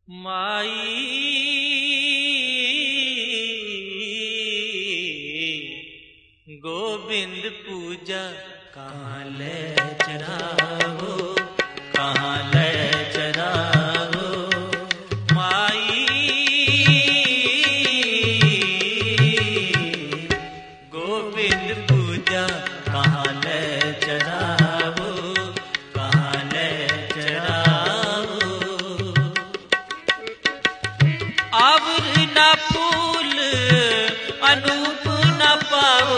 माई गोविंद पूजा कहाँ ले चराहो, कहाँ ले चराहो माई गोविंद पूजा कहाँ ले चराहो, कहाँ ले चराहो। आवर न फूल अनूप न पाओ,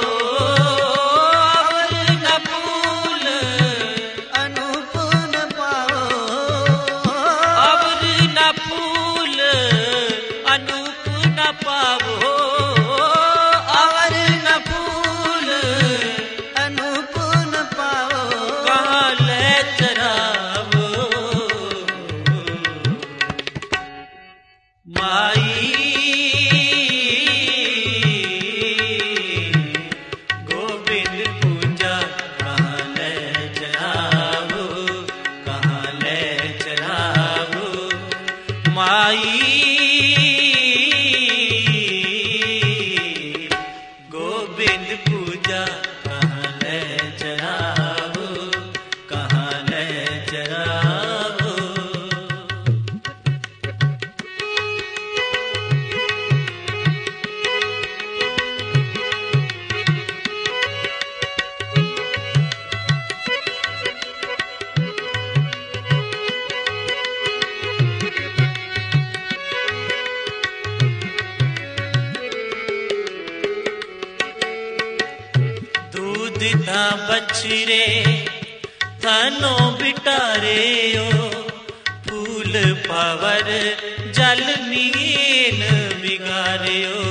दूधिता बछरे थानो बिटारे ओ, फूल पावर जल नील बिगारे ओ।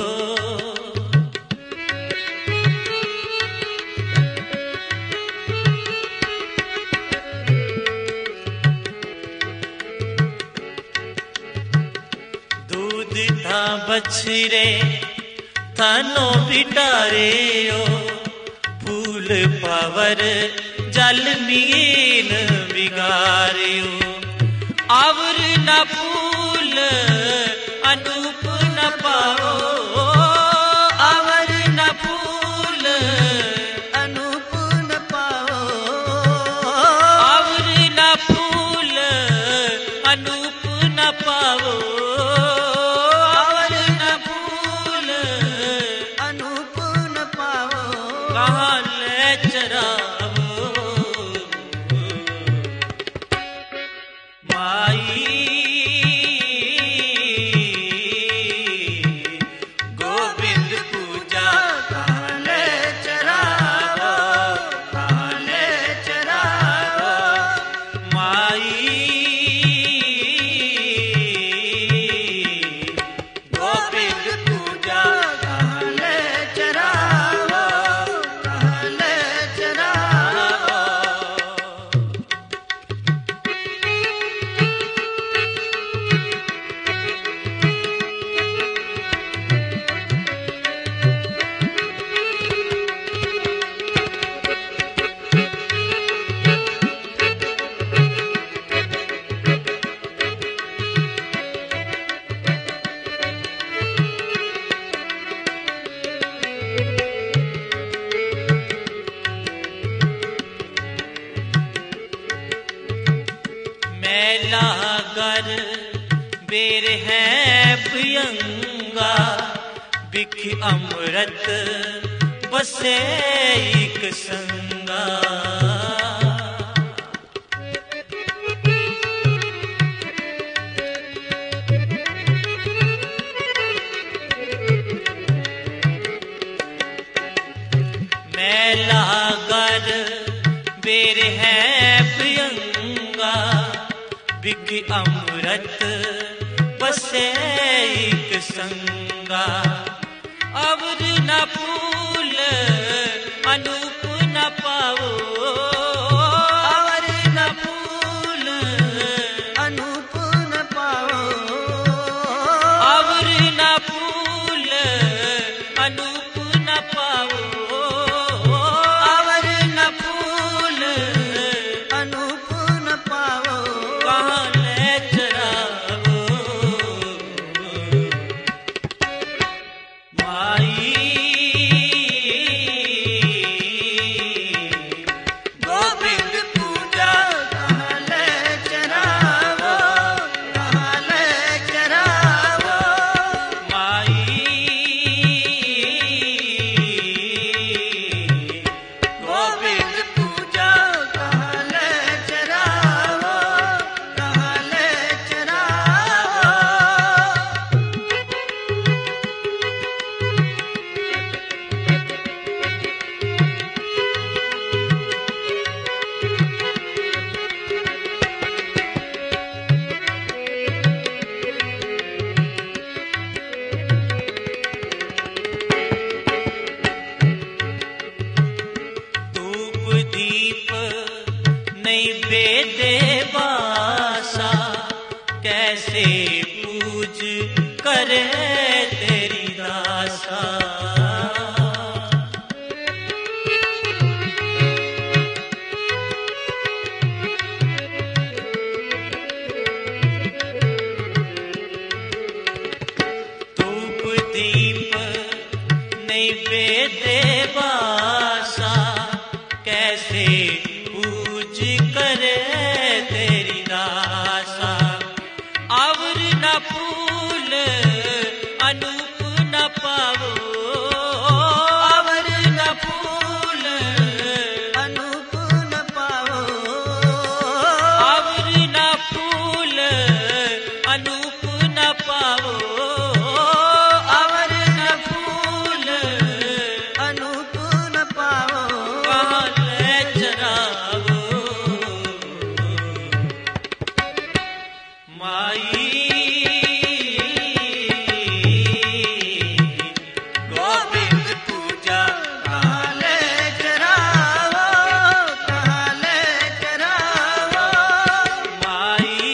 दूधिता बछरे थानो बिटारे ओ, फूल पावर जल नील बिगारियो। आवर न फूल अनूप न पाओ, आवर न फूल अनूप न पाओ, आवर न फूल अनूप न पाओ, आवर न फूल अनूप न पाओ। कहाँ ले चराहो माई गोविंद पूजा कहाँ ले चराहो, कहाँ ले चराहो माई गोविंद पूजा कहाँ ले चराहो, कहाँ ले चराहो। मैला गर बेर है प्रियंगा, बिख अमृत बसे एक संगा। मैला गर बेर है प्रियंगा, बिख अमृत बसे एक संगा। अवर न फूल अनूप न पाओ, अवर न फूल अनूप न पाओ, अवर न फूल अनूप न पाओ, अवर न फूल अनूप न पाओ। कहाँ ले चराहो कैसे पूज करे तेरी दासा। धूप दीप नैवेद्य बासा कैसे पूज करे तेरी दासा। आवर न फूल अनूप न पावो, आवर न फूल अनूप न पाओ, आवर न फूल अनूप न पावो, अवर न फूल अनूप न पाओ। कहाँ ले चरावो माई गोविंद पूजा। कहाँ ले चरावो, कहाँ ले चरावो, माई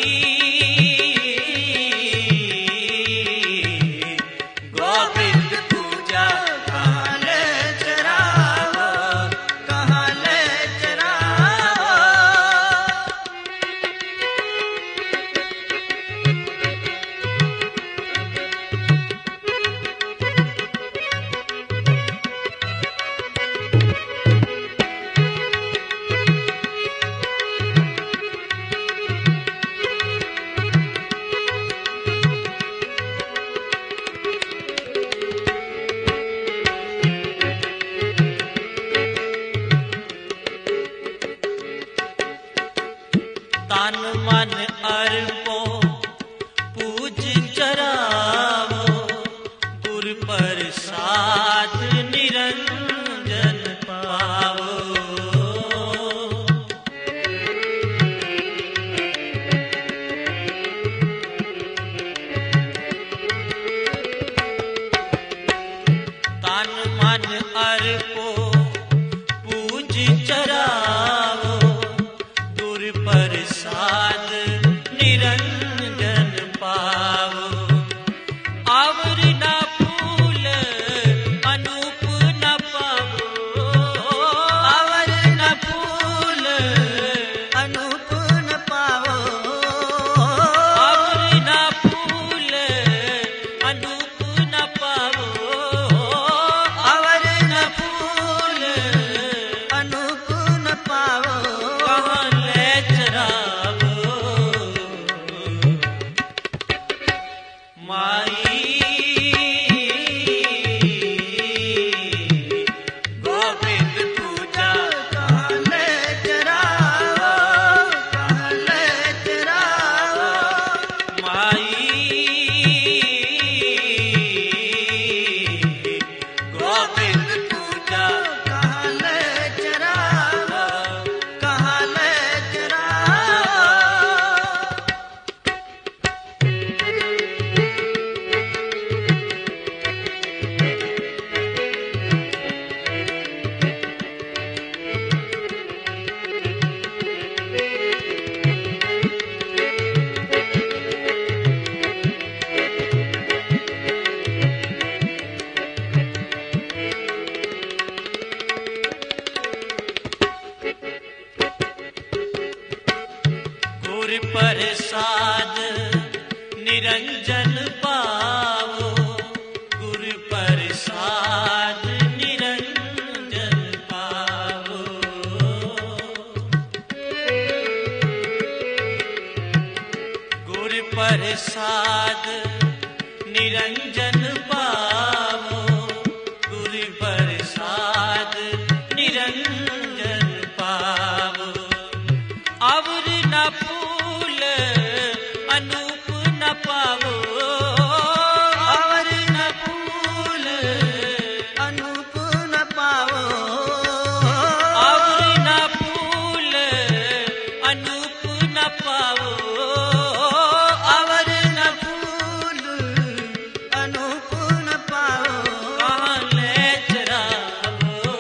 गोविंद पूजा। कहाँ ले चरावो, कहाँ ले चरावो। तन मन अर्पो पूज चरावो, गुर प्रसाद निरंजन पावो। तन मन अर्पो पूज चरावो, गुर प्रसाद निरंजन पावो। आवर न फूल अनूप न पावो, अवर न फूल अनूप न पाओ, आवर न फूल अनूप न पावो, अवर न फूल अनूप न पाओ। कहाँ ले चरावो माई गोविंद पूजा। कहाँ ले चरावो, कहाँ ले चरावो, माई गोविंद पूजा। कहाँ ले चरावो, कहाँ ले चरावो। गुर प्रसाद निरंजन पावो, गुर प्रसाद निरंजन पावो। गुर प्रसाद निरंजन पावो, गुर प्रसाद निरंजन पावो। आवर न फूल अनूप न पावो, अवर न फूल अनूप न पाओ, आवर न फूल अनूप न पावो, अवर न फूल अनूप न पाओ। कहाँ ले चरावो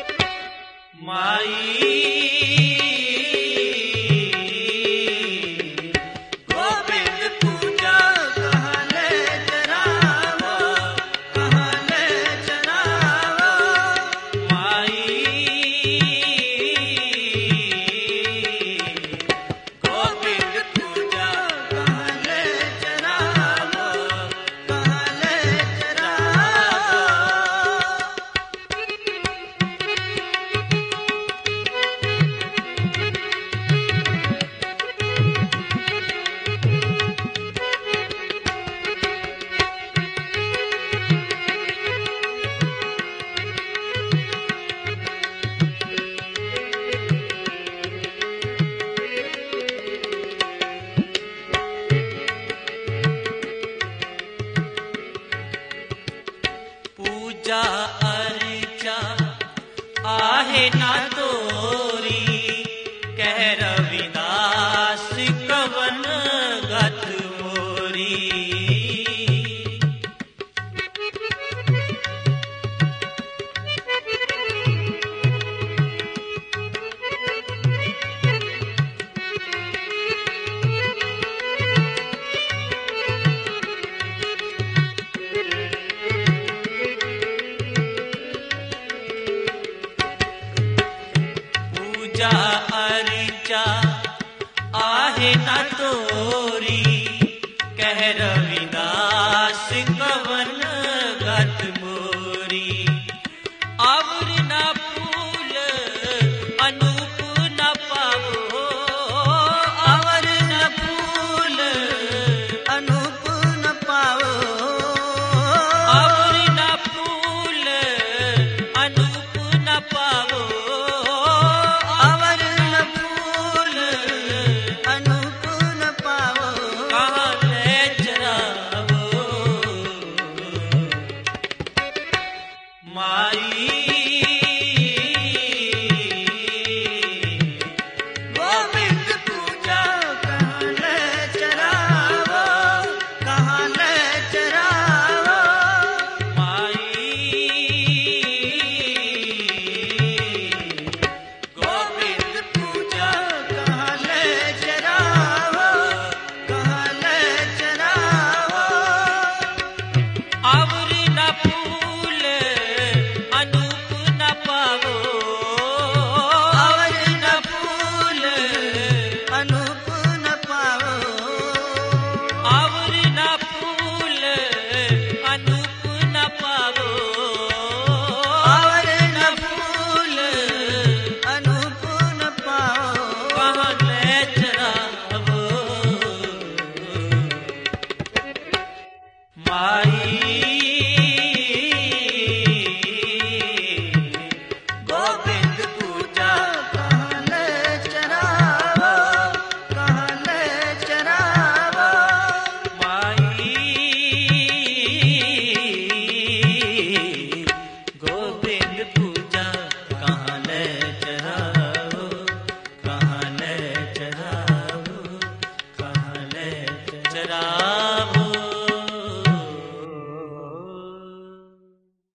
माई चाहे न तोरी कह रवि